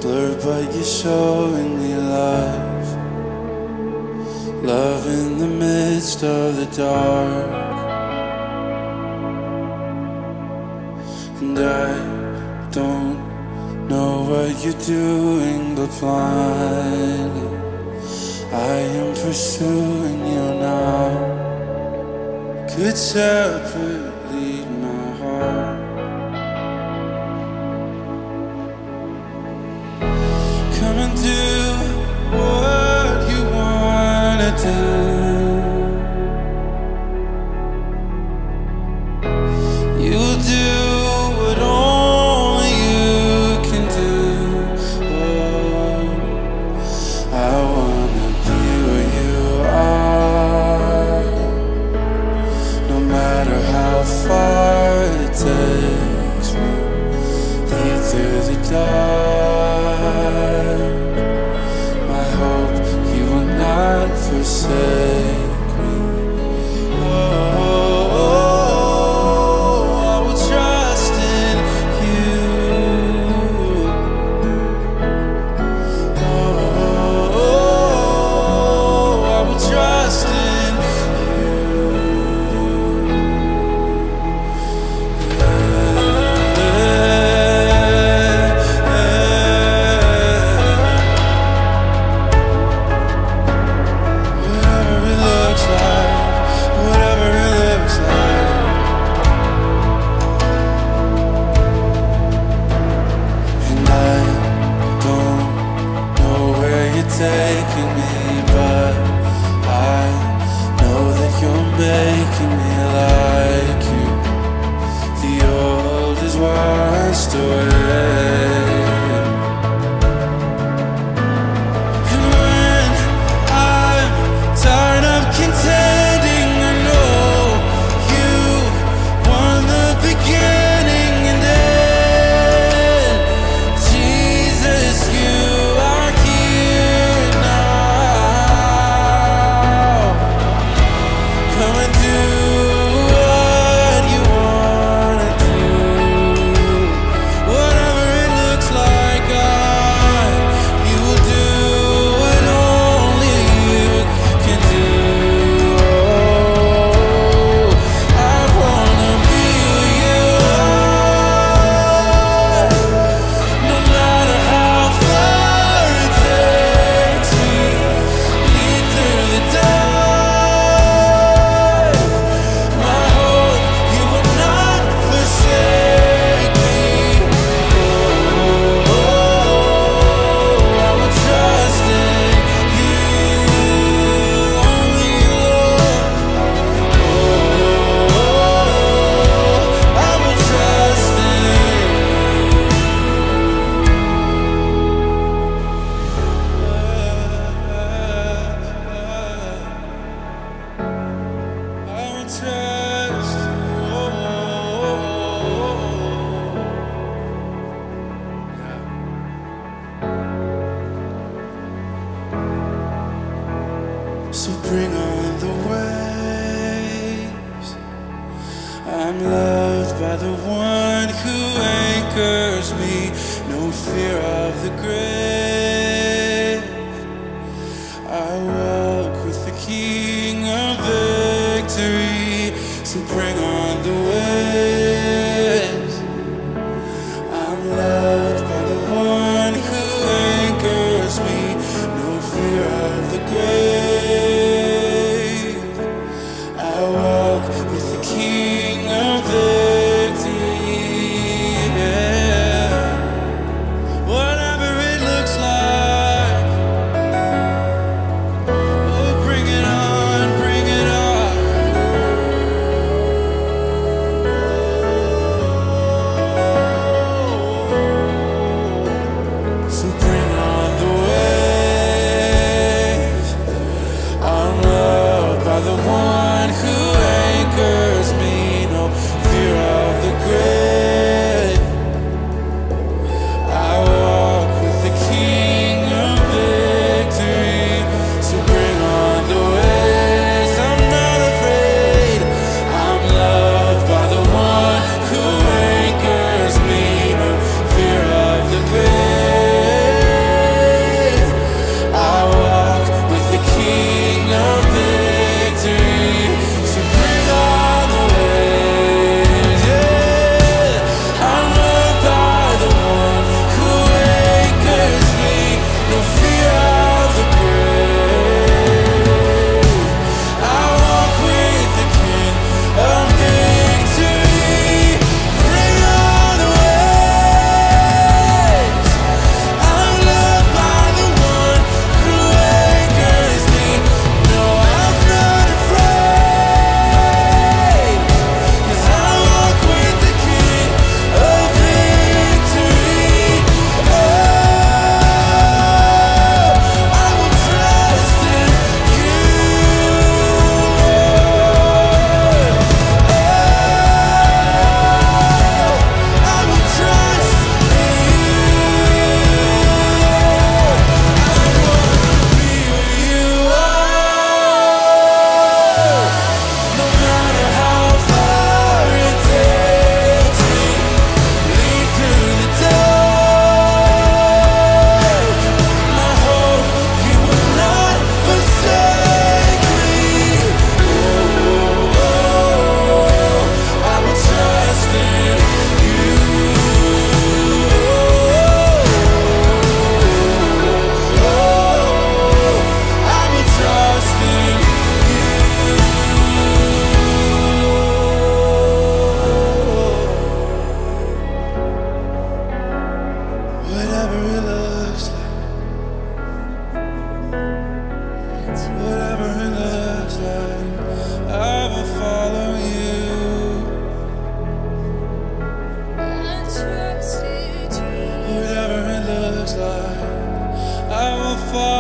blurred, but you're showing me love. Love in the midst of the dark. And I don't know what you're doing, but blindly I am pursuing you now. Good shepherd, lead my heart. Come and do what you wanna do. You'll do what only you can do. Oh, I wanna be where you are, no matter how far it takes me. Lead through the dark. My hope you will not forsake me. Oh, I will trust in you. Oh, I will trust in you. Whatever it looks like, whatever it looks like. And I don't know where you're taking me, but I know that you're making me like you. The old is washed away. And when I'm tired of contending, I know you won the beginning and end. Jesus, you are here now. Come and do what you wanna do. Whatever it looks like, you will do what only you can do. Oh, I wanna be where you are, no matter how far it takes me. Lead through the dark. My hope you will not forsake me. Oh, I will trust in you, only you, Lord. Oh, I will trust in you. I will trust you. So bring on the waves. I'm loved by the one who anchors me. No fear of the grave. I walk with the King of victory. So bring on the waves. I'm loved by the one who anchors me. No fear of the grave. I walk with the King of victory. Yeah. Whatever it looks feels like I will fall